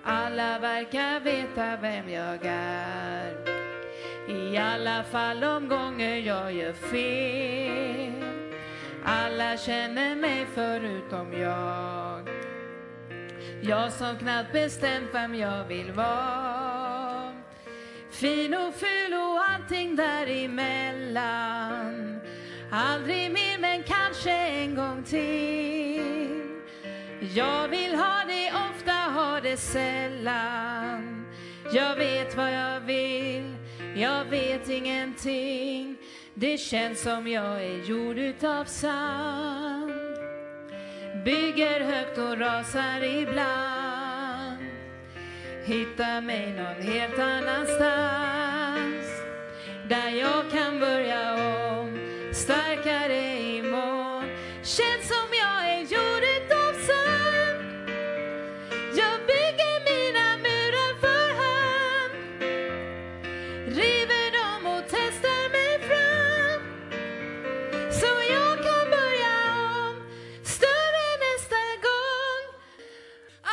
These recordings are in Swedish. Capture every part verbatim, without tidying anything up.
Alla verkar veta vem jag är. I alla fall de gånger jag gör fel. Alla känner mig förutom jag. Jag som knappt bestämt vem jag vill vara. Fin och ful och allting däremellan. Aldrig mer men kanske en gång till. Jag vill ha det ofta, ha det sällan. Jag vet vad jag vill, jag vet ingenting. Det känns som jag är gjord utav sand. Bygger högt och rasar ibland. Hitta mig någon helt annanstans. Där jag kan börja om, starkare imorgon. Känns som jag är gjord utav sand. Jag bygger mina murar för hand. River dem och testar mig fram. Så jag kan börja om, större nästa gång. Ah,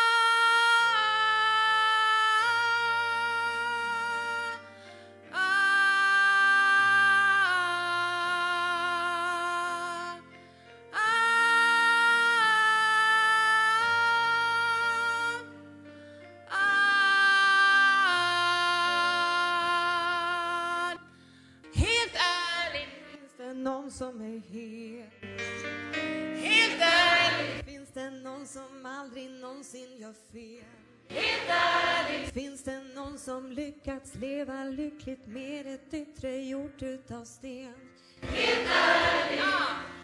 ah, ah, ah. Helt ärligt, Finns det någon som är hel? helt ärligt, Finns det någon som aldrig någonsin gör fel? helt ärligt, Finns det någon som lyckats leva lyckligt med ett yttre gjort utav sten? helt ärligt.